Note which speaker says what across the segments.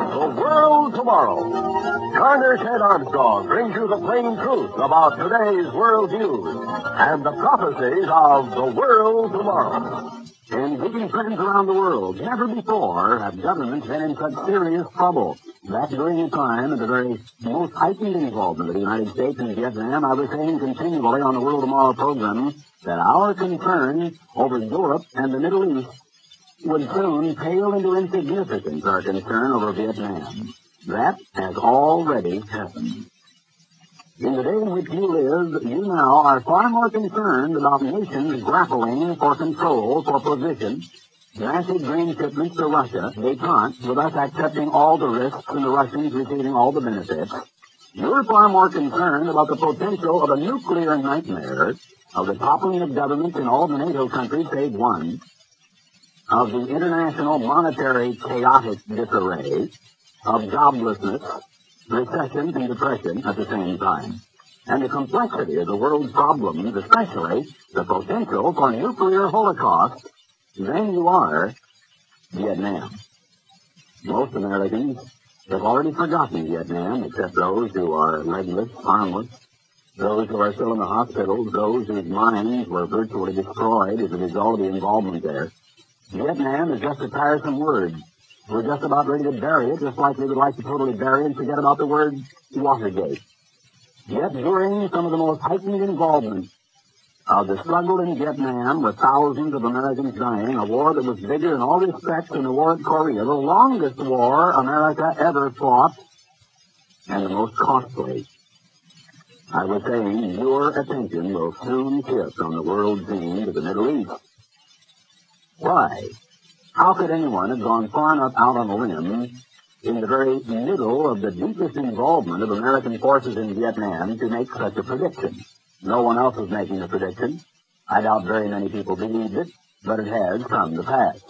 Speaker 1: The World Tomorrow. Garner Ted Armstrong brings you the plain truth about today's world news and the prophecies of the world tomorrow. In keeping friends around the world, never before have governments been in such serious trouble. That during a time of the very most heightened involvement of the United States in Vietnam, I was saying continually on the World Tomorrow program that our concern over Europe and the Middle East would soon pale into insignificance, our concern over Vietnam. That has already happened. In the day in which you live, you now are far more concerned about nations grappling for control, for position, massive grain shipments to Russia, détente, with us accepting all the risks and the Russians receiving all the benefits. You're far more concerned about the potential of a nuclear nightmare, of the toppling of governments in all the NATO countries save one, of the international monetary chaotic disarray, of joblessness, recession and depression at the same time, and the complexity of the world's problems, especially the potential for nuclear holocaust, then you are Vietnam. Most Americans have already forgotten Vietnam, except those who are legless, armless, those who are still in the hospitals, those whose minds were virtually destroyed as a result of the involvement there. Vietnam is just a tiresome word. We're just about ready to bury it, just like we would like to totally bury and forget about the word Watergate. Yet during some of the most heightened involvement of the struggle in Vietnam, with thousands of Americans dying, a war that was bigger in all respects than the war at Korea, the longest war America ever fought, and the most costly. I was saying your attention will soon shift on the world scene to the Middle East. Why? How could anyone have gone far enough out on a limb in the very middle of the deepest involvement of American forces in Vietnam to make such a prediction? No one else was making a prediction. I doubt very many people believed it, but it has come to pass.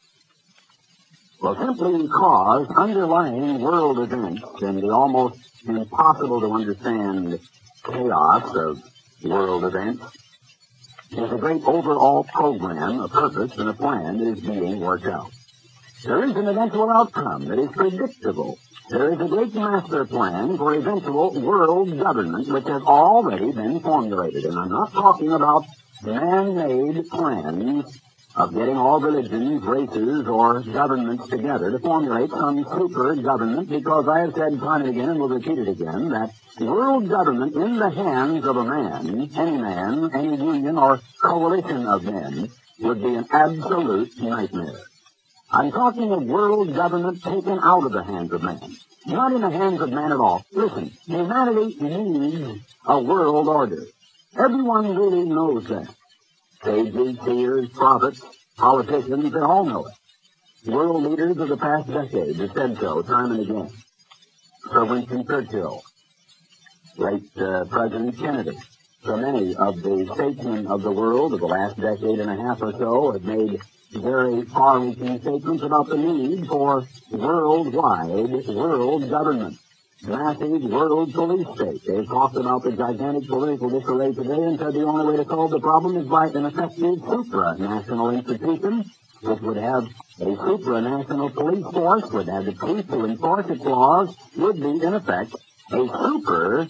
Speaker 1: Well, simply because underlying world events and the almost impossible to understand chaos of world events is a great overall program, a purpose, and a plan that is being worked out. There is an eventual outcome that is predictable. There is a great master plan for eventual world government which has already been formulated. And I'm not talking about man-made plans of getting all religions, races, or governments together to formulate some super government, because I have said time and again, and will repeat it again, that world government in the hands of a man, any union or coalition of men, would be an absolute nightmare. I'm talking of world government taken out of the hands of man, not in the hands of man at all. Listen, humanity needs a world order. Everyone really knows that. Sages, seers, prophets, politicians, they all know it. World leaders of the past decade have said so time and again. Sir Winston Churchill, late President Kennedy. So many of the statesmen of the world of the last decade and a half or so have made very far-reaching statements about the need for worldwide world government. Massive world police state. They've talked about the gigantic political disarray today and said the only way to solve the problem is by an effective supranational institution, which would have a supranational police force, would have the police to enforce its laws, would be, in effect, a super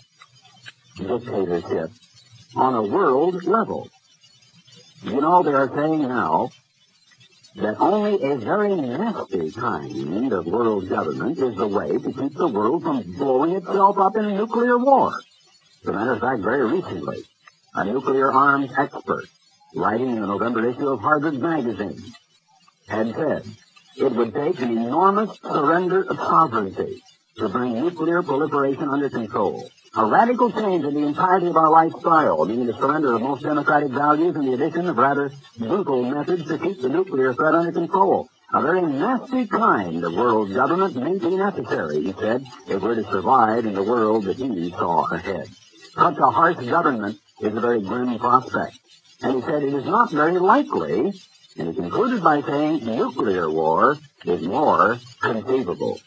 Speaker 1: dictatorship on a world level. You know, they are saying now that only a very nasty kind of world government is the way to keep the world from blowing itself up in a nuclear war. As a matter of fact, very recently, a nuclear arms expert, writing in the November issue of Harvard Magazine, had said it would take an enormous surrender of sovereignty to bring nuclear proliferation under control. A radical change in the entirety of our lifestyle, meaning the surrender of most democratic values and the addition of rather brutal methods to keep the nuclear threat under control. A very nasty kind of world government may be necessary, he said, if we're to survive in the world that he saw ahead. Such a harsh government is a very grim prospect. And he said it is not very likely, and he concluded by saying nuclear war is more conceivable.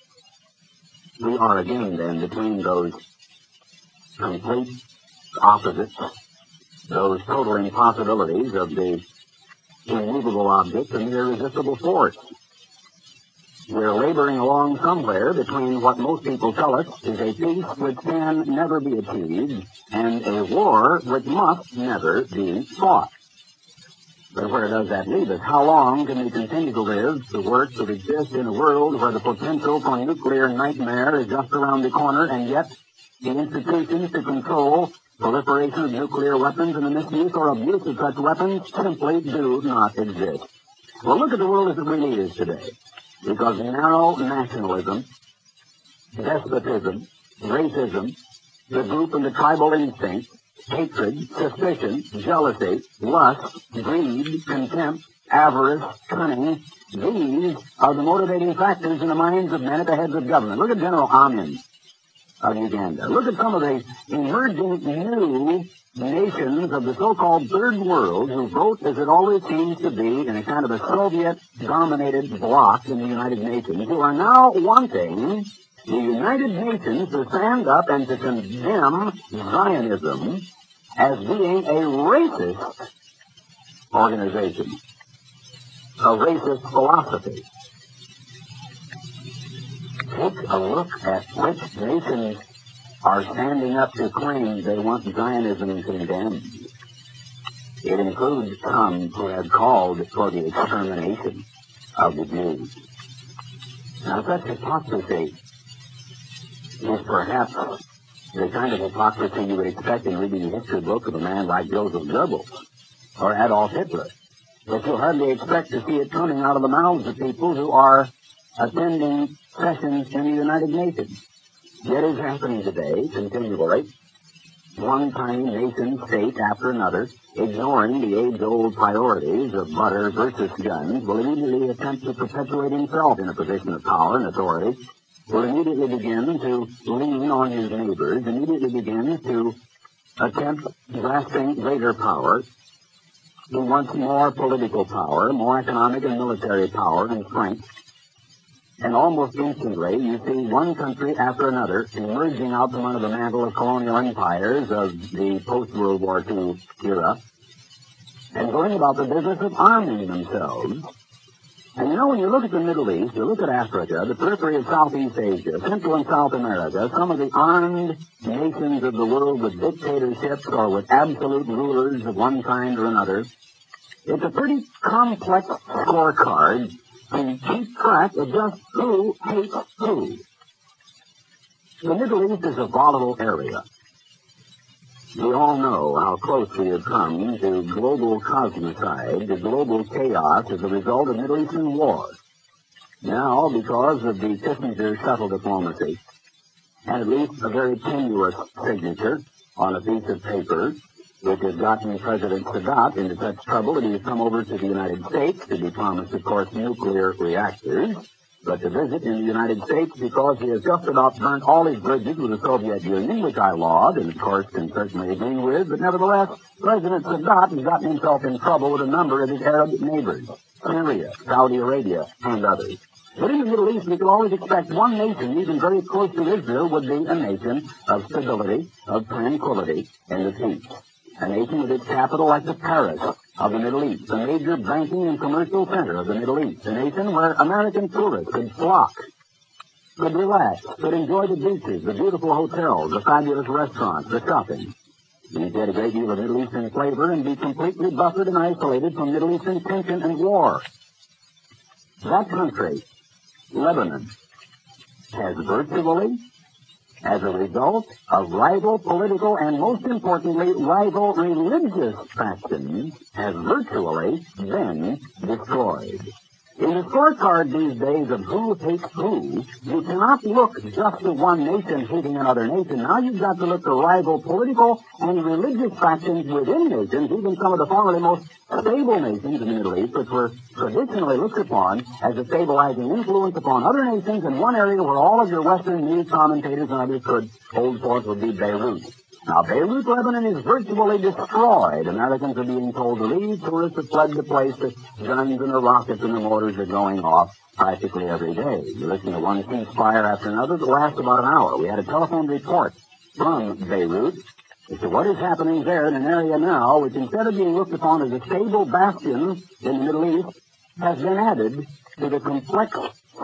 Speaker 1: We are again then between those complete opposites, those total impossibilities of the immovable object and the irresistible force.
Speaker 2: We're laboring along somewhere between what most people tell us is a peace which can never be achieved and a war which must never be fought. But where does that leave us? How long can we continue to live, to work, to exist in a world where the potential for nuclear nightmare is just around the corner, and yet the institutions to control proliferation of nuclear weapons and the misuse or abuse of such weapons simply do not exist? Well, look at the world as it really is today. Because narrow nationalism, despotism, racism, the group and the tribal instinct, hatred, suspicion, jealousy, lust, greed, contempt, avarice, cunning, these are the motivating factors in the minds of men at the heads of government. Look at General Amin of Uganda. Look at some of the emerging new nations of the so-called third world who vote, as it always seems to be, in a kind of a Soviet-dominated bloc in the United Nations, who are now wanting the United Nations to stand up and to condemn Zionism as being a racist organization, a racist philosophy. Take a look at which nations are standing up to claim they want Zionism condemned. It includes some who have called for the extermination of the Jews. Now, such hypocrisy is perhaps the kind of hypocrisy you would expect in reading the history book of a man like Joseph Goebbels or Adolf Hitler. But you'll hardly expect to see it coming out of the mouths of people who are attending sessions in the United Nations. Yet it is happening today, continually, one tiny nation state after another, ignoring the age-old priorities of butter versus guns, will immediately attempt to perpetuate himself in a position of power and authority, will immediately begin to lean on his neighbors, immediately begin to attempt grasping greater power. He wants more political power, more economic and military power and strength. And almost instantly, you see one country after another emerging out from under the mantle of colonial empires of the post-World War II era and going about the business of arming themselves. And you know, when you look at the Middle East, you look at Africa, the periphery of Southeast Asia, Central and South America, some of the armed nations of the world with dictatorships or with absolute rulers of one kind or another, it's a pretty complex scorecard and keep track of just who hates who. The Middle East is a volatile area. We all know how close we have come to global cosmicide, to global chaos as a result of Middle Eastern war. Now, because of the Kissinger subtle diplomacy, and at least a very tenuous signature on a piece of paper, which has gotten President Sadat into such trouble that he has come over to the United States to be promised, of course, nuclear reactors, but to visit in the United States because he has just about burnt all his bridges with the Soviet Union, which I laud and, of course, can certainly agree with, but nevertheless, President Sadat has gotten himself in trouble with a number of his Arab neighbors, Syria, Saudi Arabia, and others. But in the Middle East, we could always expect one nation, even very close to Israel, would be a nation of stability, of tranquility, and of peace. A nation with its capital like the Paris of the Middle East, a major banking and commercial center of the Middle East, a nation where American tourists could flock, could relax, could enjoy the beaches, the beautiful hotels, the fabulous restaurants, the shopping. You get a great deal of Middle Eastern flavor and be completely buffered and isolated from Middle Eastern tension and war. That country, Lebanon, has virtually, as a result of rival political and, most importantly, rival religious factions, has virtually been destroyed. In the scorecard these days of who hates who, you cannot look just at one nation hating another nation. Now you've got to look at rival political and religious factions within nations, even some of the formerly most stable nations in the Middle East, which were traditionally looked upon as a stabilizing influence upon other nations, in one area where all of your Western news commentators and others could hold forth would be Beirut. Now, Beirut, Lebanon is virtually destroyed. Americans are being told to leave. Tourists have fled the place. The guns and the rockets and the mortars are going off practically every day. You listen to one ceasefire after another that lasts about an hour. We had a telephone report from Beirut as to what is happening there in an area now which, instead of being looked upon as a stable bastion in the Middle East, has been added to the complex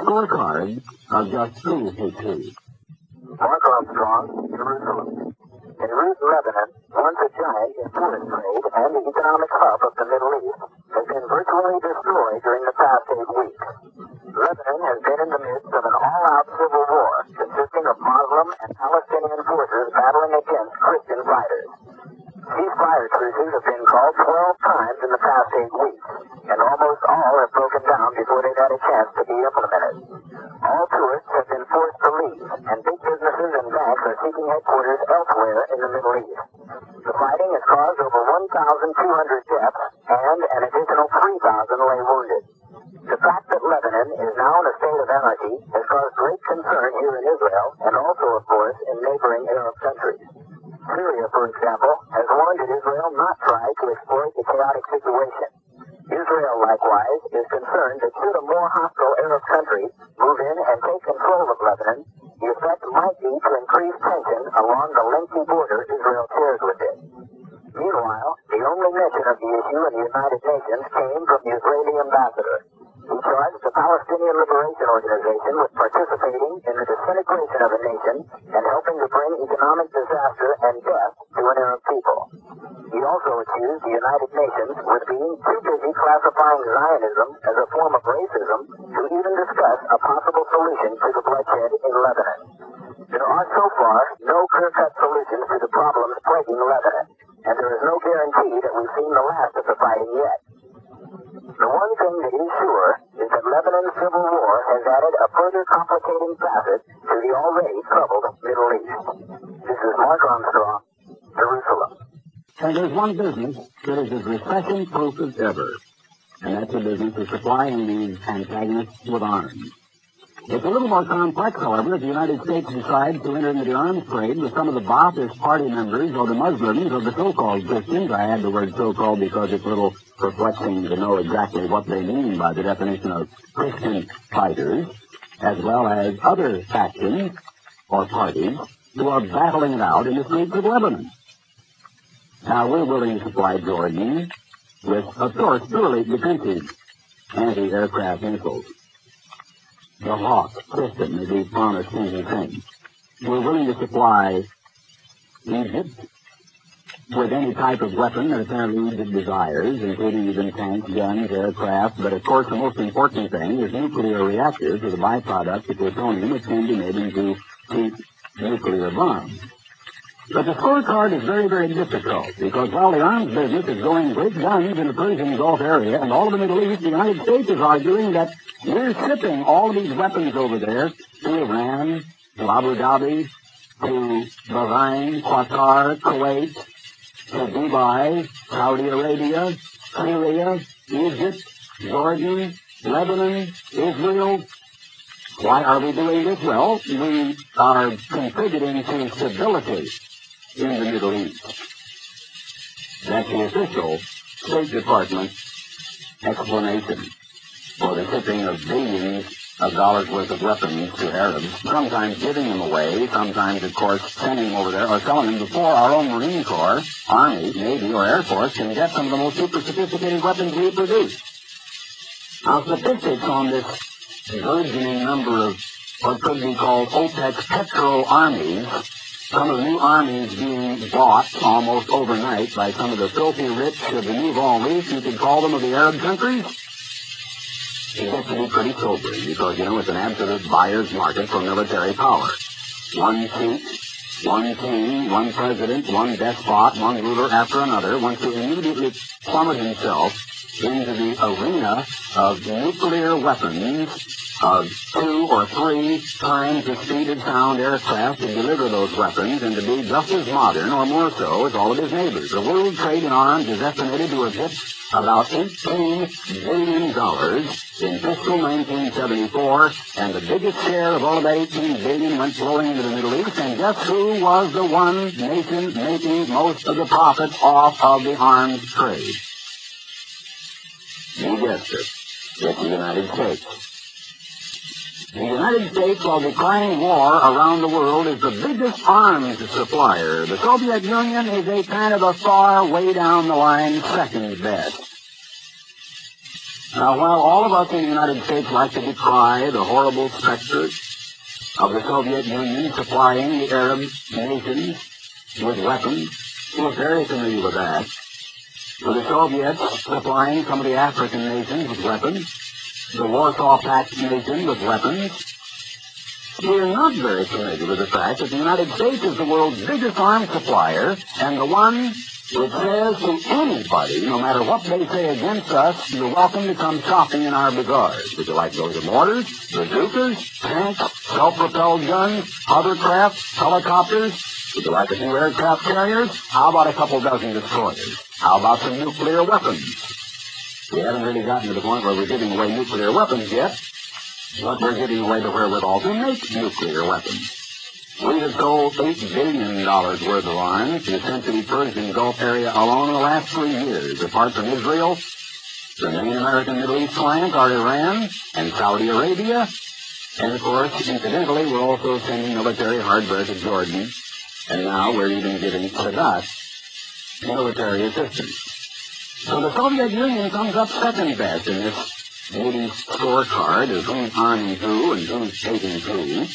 Speaker 2: scorecard of just 2 history.
Speaker 3: Mark Armstrong, Jerusalem. Beirut, Lebanon, once a giant in tourist trade and the economic hub of the Middle East, has been virtually destroyed during the past 8 weeks. Lebanon has been in the midst of an all-out civil war consisting of Muslim and Palestinian forces battling against Christian fighters. Ceasefire truces have been called 12 times in the past 8 weeks, and almost all have broken down before they've had a chance to be implemented. All tourists have been forced to leave, and big businesses and banks are seeking headquarters elsewhere in the Middle East. The fighting has caused over 1,200 deaths and an additional 3,000 lay wounded. The fact that Lebanon is now in a state of anarchy has caused great concern here in Israel and also, of course, in neighboring Arab countries. Syria, for example, has warned that Israel not try to exploit the chaotic situation. Israel, likewise, is concerned that should a more hostile Arab country move in and take control of Lebanon, the effect might be to increase tension along the lengthy border Israel shares with it. Meanwhile, the only mention of the issue in the United Nations came from the Israeli ambassador. He charged the Palestinian Liberation Organization with participating in the disintegration of a nation and helping to bring economic disaster and death to an Arab people. He also accused the United Nations with being too busy classifying Zionism as a form of racism to even discuss a possible solution to the bloodshed in Lebanon. There are so far no clear-cut solutions to the problems plaguing Lebanon, and there is no guarantee that we've seen the last of the fighting yet. The one thing that is sure is that Lebanon's civil war has added a further complicating facet to the already troubled Middle East. This is Mark Armstrong, Jerusalem.
Speaker 2: And there's one business that is as recession-proof as ever, and that's the business of supplying these antagonists with arms. It's a little more complex, however, if the United States decides to enter into the arms trade with some of the Ba'athist party members or the Muslims or the so-called Christians. I add the word so-called because it's a little perplexing to know exactly what they mean by the definition of Christian fighters, as well as other factions or parties who are battling it out in the streets of Lebanon. Now, we're willing to supply Jordan with, of course, purely defensive anti-aircraft missiles. The Hawk system is the promised thing. We're willing to supply Egypt with any type of weapon that apparently Egypt desires, including even tanks, guns, aircraft. But, of course, the most important thing is nuclear reactors with a byproduct of plutonium which can be made into cheap nuclear bombs. But the scorecard is very, very difficult because while the arms business is going great guns in the Persian Gulf area and all of the Middle East, the United States is arguing that we're shipping all of these weapons over there to Iran, to Abu Dhabi, to Bahrain, Qatar, Kuwait, to Dubai, Saudi Arabia, Syria, Egypt, Jordan, Lebanon, Israel. Why are we doing this? Well, we are contributing to stability in the Middle East. That's the official State Department explanation for the shipping of billions of dollars worth of weapons to Arabs, sometimes giving them away, sometimes, of course, sending them over there or selling them before our own Marine Corps, Army, Navy, or Air Force can get some of the most super sophisticated weapons we produce. Now, statistics on this burgeoning number of what could be called OPEC petro armies, some of the new armies being bought almost overnight by some of the filthy rich of the Nouveau Riche, you could call them, of the Arab countries. It gets to be pretty sobering because, it's an absolute buyer's market for military power. One seat, one king, one president, one despot, one ruler after another wants to immediately plummet himself into the arena of nuclear weapons of 2 or 3 times the speed of sound aircraft to deliver those weapons and to be just as modern or more so as all of his neighbors. The world trade in arms is estimated to have hit about $18 billion in fiscal 1974, and the biggest share of all of that $18 billion went flowing into the Middle East, and guess who was the one nation making most of the profits off of the arms trade? You guessed it. It's the United States. The United States, while declaring war around the world, is the biggest arms supplier. The Soviet Union is a kind of a far way down the line second best. Now, while all of us in the United States like to decry the horrible specter of the Soviet Union supplying the Arab nations with weapons, we're very familiar with that. With the Soviets supplying some of the African nations with weapons, the Warsaw Pact nation with weapons, we're not very familiar with the fact that the United States is the world's biggest arms supplier and the one which says to anybody, no matter what they say against us, you're welcome to come shopping in our bazaars. Would you like those mortars, bazookas, tanks, self-propelled guns, hovercraft, helicopters? Would you like a few aircraft carriers? How about a couple dozen destroyers? How about some nuclear weapons? We haven't really gotten to the point where we're giving away nuclear weapons yet, but we're giving away the wherewithal to make nuclear weapons. We have sold $8 billion worth of arms to the Central Persian Gulf area alone in the last 3 years. Apart from Israel, the main American Middle East clients are Iran and Saudi Arabia. And of course, incidentally, we're also sending military hardware to Jordan. And now we're even giving Sadat military assistance. So the Soviet Union comes up second best in this Moody's scorecard of who's arming who and who's taking who.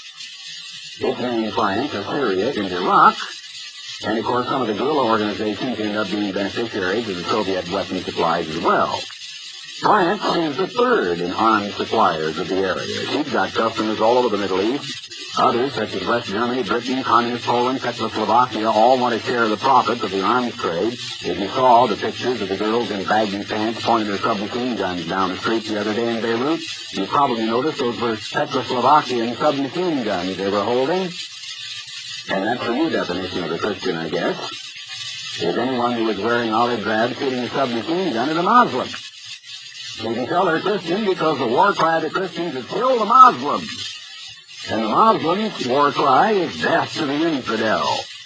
Speaker 2: Its main clients are Syria and Iraq, and of course some of the guerrilla organizations end up being beneficiaries of the Soviet weapon supplies as well. France is the third in arms suppliers of the area. She's got customers all over the Middle East. Others, such as West Germany, Britain, Communist Poland, Czechoslovakia, all want to share the profits of the arms trade. If you saw the pictures of the girls in baggy pants pointing their submachine guns down the street the other day in Beirut, you probably noticed those were Czechoslovakian submachine guns they were holding. And that's the new definition of a Christian, I guess. Is anyone who is wearing olive drab shooting a submachine gun is a Muslim. You can tell they're Christian because the war cry of the Christians is kill the Muslims. And the Muslims' war cry is death to the infidel.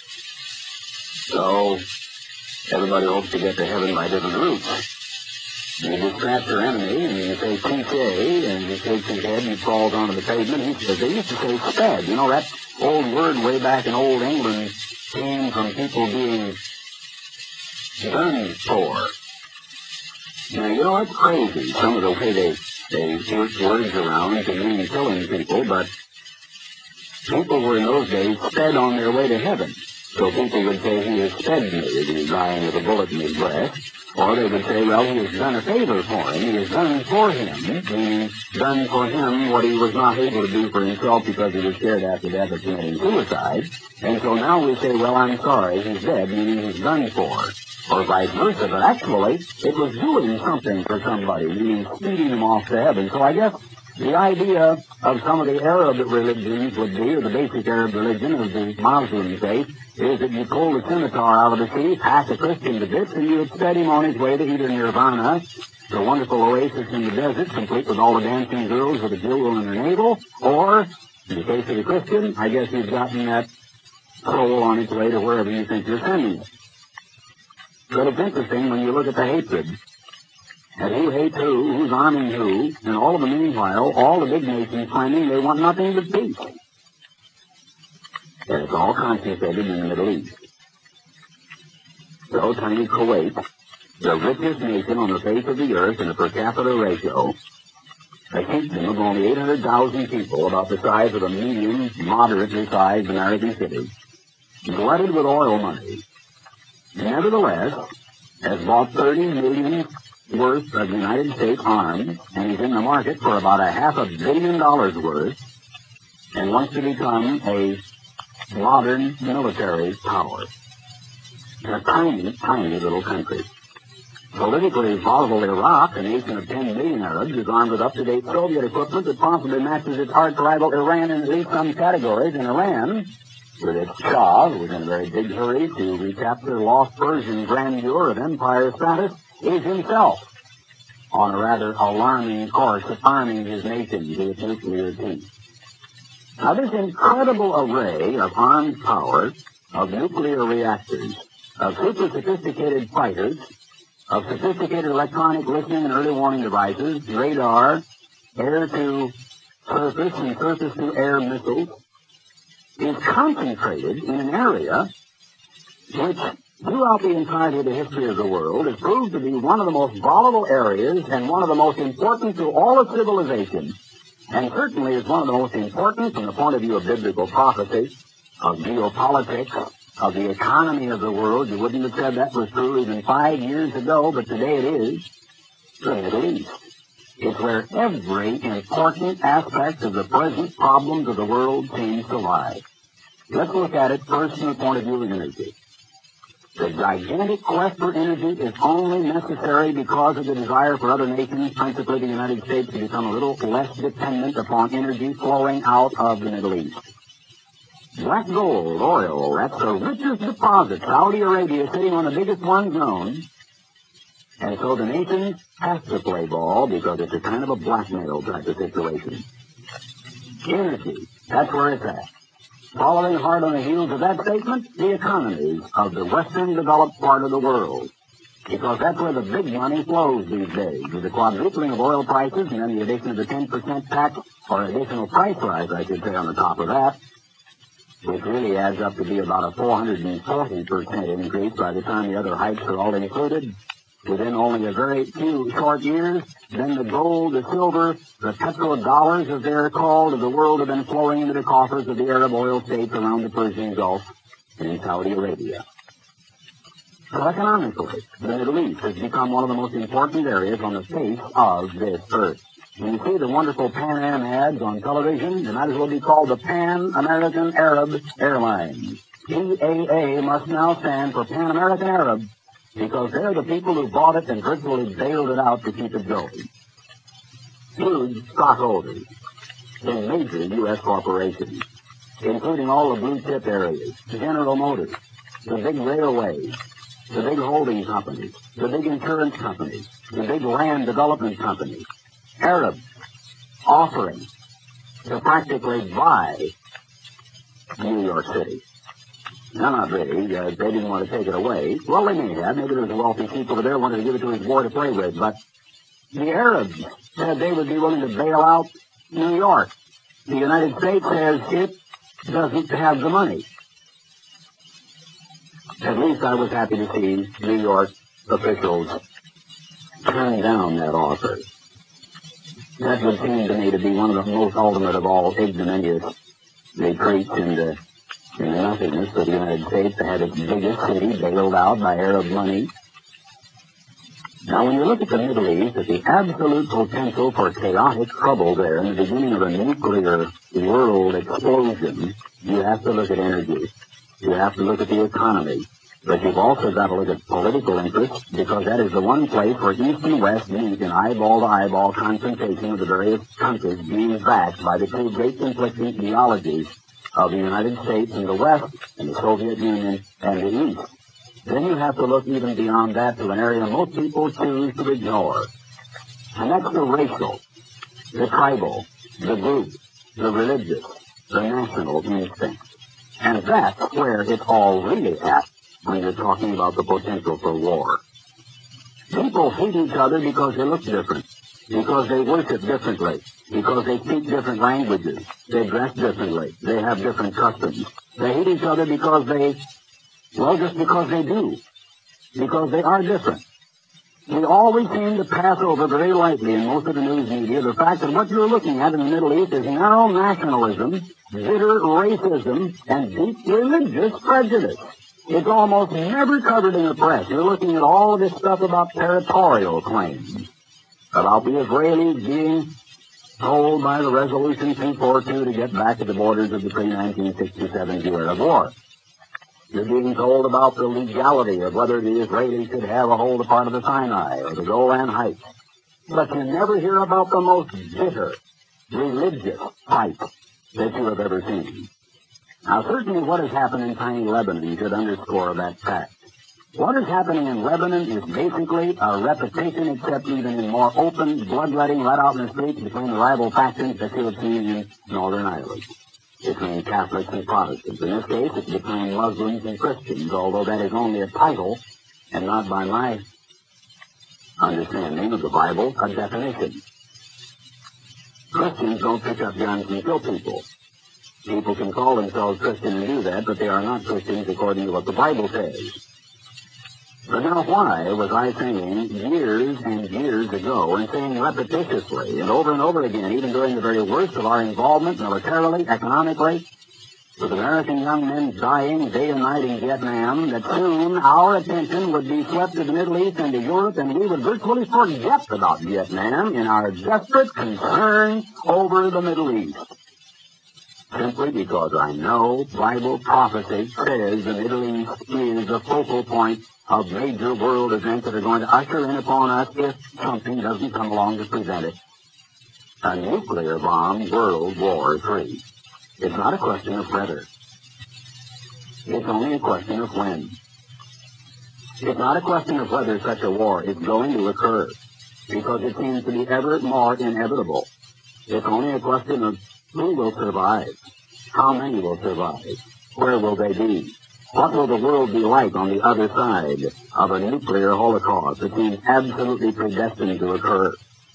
Speaker 2: So, everybody hopes to get to heaven by different routes. You just trap your enemy, and you say cliché, and he shakes his head and he falls onto the pavement. He says, they used to say sped. You know, that old word way back in old England came from people being done for. Now, you know, it's crazy, some of the way they switch words around to mean killing people, but people were in those days sped on their way to heaven. So people would say he has sped me, as he's dying with a bullet in his breast. Or they would say, well, he has done a favor for him. He has done for him, meaning done for him what he was not able to do for himself because he was scared after death of committing suicide. And so now we say, well, I'm sorry, he's dead, meaning he's done for. Or vice versa. But actually, it was doing something for somebody, meaning speeding him off to heaven. So I guess the idea of some of the Arab religions would be, or the basic Arab religion of the Muslim faith, is that you pull the scimitar out of the sea, hack a Christian to bits, and you would set him on his way to either nirvana, the wonderful oasis in the desert, complete with all the dancing girls with a jewel in their navel, or, in the case of the Christian, I guess you've gotten that soul on its way to wherever you think you're sending it. But it's interesting when you look at the hatred. And who hates who, who's arming who, and all of the meanwhile, all the big nations claiming they want nothing but peace. And it's all concentrated in the Middle East. So tiny Kuwait, the richest nation on the face of the earth in a per capita ratio, a kingdom of only 800,000 people, about the size of a medium, moderately sized American city, glutted with oil money, nevertheless, has bought 30 million worth of United States arms, and is in the market for about $500 million worth, and wants to become a modern military power. A tiny, tiny little country. Politically volatile Iraq, a nation of 10 million Arabs, is armed with up-to-date Soviet equipment that possibly matches its arch rival Iran in at least some categories, and Iran, with its Shah, who was in a very big hurry to recapture lost Persian grandeur of empire status, is himself on a rather alarming course of arming his nation to its nuclear teeth. Now, this incredible array of armed power, of nuclear reactors, of super sophisticated fighters, of sophisticated electronic listening and early warning devices, radar, air-to-surface and surface-to-air missiles, is concentrated in an area which throughout the entirety of the history of the world, has proved to be one of the most volatile areas and one of the most important to all of civilization, and certainly is one of the most important from the point of view of biblical prophecy, of geopolitics, of the economy of the world. You wouldn't have said that was true even 5 years ago, but today it is. The Middle East. It's where every important aspect of the present problems of the world seems to lie. Let's look at it first from the point of view of energy. The gigantic quest for energy is only necessary because of the desire for other nations, principally the United States, to become a little less dependent upon energy flowing out of the Middle East. Black gold, oil, that's the richest deposit. Saudi Arabia sitting on the biggest ones known. And so the nations have to play ball because it's a kind of a blackmail type of situation. Energy, that's where it's at. Following hard on the heels of that statement, the economies of the western developed part of the world. Because that's where the big money flows these days. With the quadrupling of oil prices and then the addition of the 10% tax, or additional price rise, I should say, on the top of that, which really adds up to be about a 440% increase by the time the other hikes are all included. Within only a very few short years, then the gold, the silver, the petrodollars, as they're called, of the world have been flowing into the coffers of the Arab oil states around the Persian Gulf and in Saudi Arabia. So economically, the Middle East has become one of the most important areas on the face of this earth. When you see the wonderful Pan Am ads on television, they might as well be called the Pan American Arab Airlines. PAA must now stand for Pan American Arab, because they're the people who bought it and virtually bailed it out to keep it going. Huge stockholders in major U.S. corporations, including all the blue-chip areas, General Motors, the big railways, the big holding companies, the big insurance companies, the big land development companies, Arabs offering to practically buy New York City. No, not really. They didn't want to take it away. Well, they may have. Maybe there was a wealthy sheik over there who wanted to give it to his boy to play with. But the Arabs said they would be willing to bail out New York. The United States says it doesn't have the money. At least I was happy to see New York officials turn down that offer. That would seem to me to be one of the most ultimate of all ignominious retreats into the nothingness of the United States to have its biggest city bailed out by Arab money. Now, when you look at the Middle East, at the absolute potential for chaotic trouble there in the beginning of a nuclear world explosion, you have to look at energy. You have to look at the economy. But you've also got to look at political interests, because that is the one place where East and West meet in eyeball-to-eyeball confrontation of the various countries being backed by the two great conflicting ideologies of the United States and the West, and the Soviet Union and the East. Then you have to look even beyond that to an area most people choose to ignore. And that's the racial, the tribal, the group, the religious, the national instinct. And that's where it's all really at when you're talking about the potential for war. People hate each other because they look different, because they worship differently, because they speak different languages, they dress differently, they have different customs. They hate each other because just because they do, because they are different. We always seem to pass over very lightly in most of the news media the fact that what you're looking at in the Middle East is narrow nationalism, bitter racism, and deep religious prejudice. It's almost never covered in the press. You're looking at all of this stuff about territorial claims, about the Israelis being told by the Resolution 242 to get back to the borders of the pre-1967 Arab War. You're being told about the legality of whether the Israelis should have a hold of part of the Sinai or the Golan Heights. But you never hear about the most bitter, religious fight that you have ever seen. Now, certainly what has happened in tiny Lebanon should underscore that fact. What is happening in Lebanon is basically a repetition, except even in more open, bloodletting let out in the streets between the rival factions that you have seen in Northern Ireland, between Catholics and Protestants. In this case, it's between Muslims and Christians, although that is only a title, and not by my understanding of the Bible, a definition. Christians don't pick up guns and kill people. People can call themselves Christian and do that, but they are not Christians according to what the Bible says. But now why was I saying years and years ago, and saying repetitiously and over again, even during the very worst of our involvement militarily, economically, with American young men dying day and night in Vietnam, that soon our attention would be swept to the Middle East and to Europe, and we would virtually forget about Vietnam in our desperate concern over the Middle East? Simply because I know Bible prophecy says the Middle East is the focal point of major world events that are going to usher in upon us, if something doesn't come along to prevent it, a nuclear bomb World War III. It's not a question of whether. It's only a question of when. It's not a question of whether such a war is going to occur, because it seems to be ever more inevitable. It's only a question of who will survive, how many will survive, where will they be, what will the world be like on the other side of a nuclear holocaust that seems absolutely predestined to occur.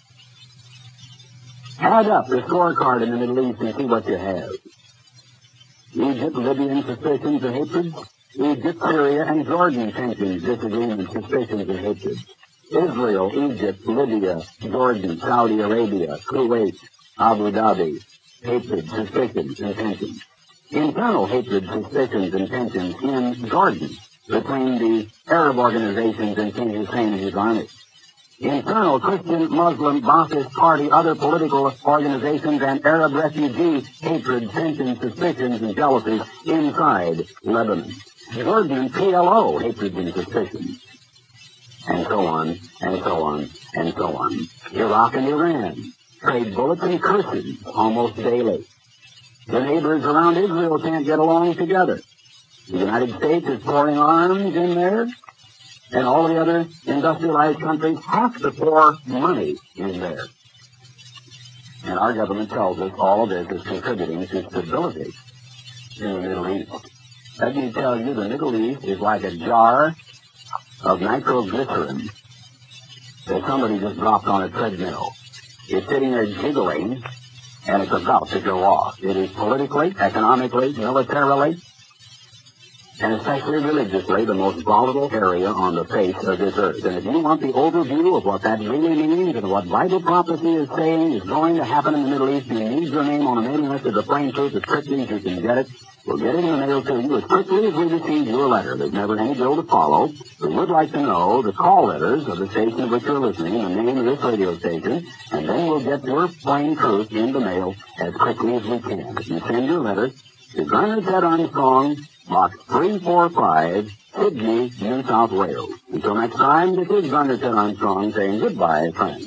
Speaker 2: Add up the scorecard in the Middle East and see what you have. Egypt, Libyan suspicions and hatreds. Egypt, Syria, and Jordan tensions, disagreements, suspicions, and hatreds. Israel, Egypt, Libya, Jordan, Saudi Arabia, Kuwait, Abu Dhabi, hatred, suspicions, and tensions. Internal hatred, suspicions, and tensions in Jordan between the Arab organizations and King Hussein and his army. Internal Christian, Muslim, Ba'athist Party, other political organizations, and Arab refugee hatred, tensions, suspicions, and jealousies inside Lebanon. Jordan, PLO, hatred and suspicions. And so on, and so on, and so on. Iraq and Iran trade bullets and curses almost daily. The neighbors around Israel can't get along together. The United States is pouring arms in there, and all the other industrialized countries have to pour money in there. And our government tells us all of this is contributing to stability in the Middle East. Let me tell you, the Middle East is like a jar of nitroglycerin that somebody just dropped on a treadmill. It's sitting there jiggling, and it's about to go off. It is politically, economically, militarily, and especially religiously, the most volatile area on the face of this earth. And if you want the overview of what that really means and what Bible prophecy is saying is going to happen in the Middle East, you need your name on a mailing list of the Plain Truth as quickly as you can get it. We'll get it in the mail to you as quickly as we receive your letter. There's never any bill to follow. We would like to know the call letters of the station of which you're listening, the name of this radio station, and then we'll get your Plain Truth in the mail as quickly as we can. If you send your letter to Garner Ted Armstrong, Box 345, Sydney, New South Wales. Until next time, this is Garner Ted Armstrong saying goodbye, friends.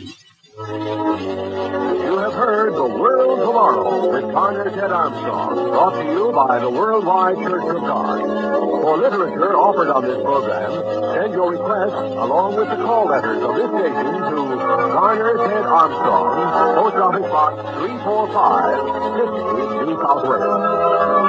Speaker 1: You have heard The World Tomorrow with Garner Ted Armstrong, brought to you by the Worldwide Church of God. For literature offered on this program, send your request along with the call letters of this station to Garner Ted Armstrong, Post Office Box 345, Sydney, New South Wales.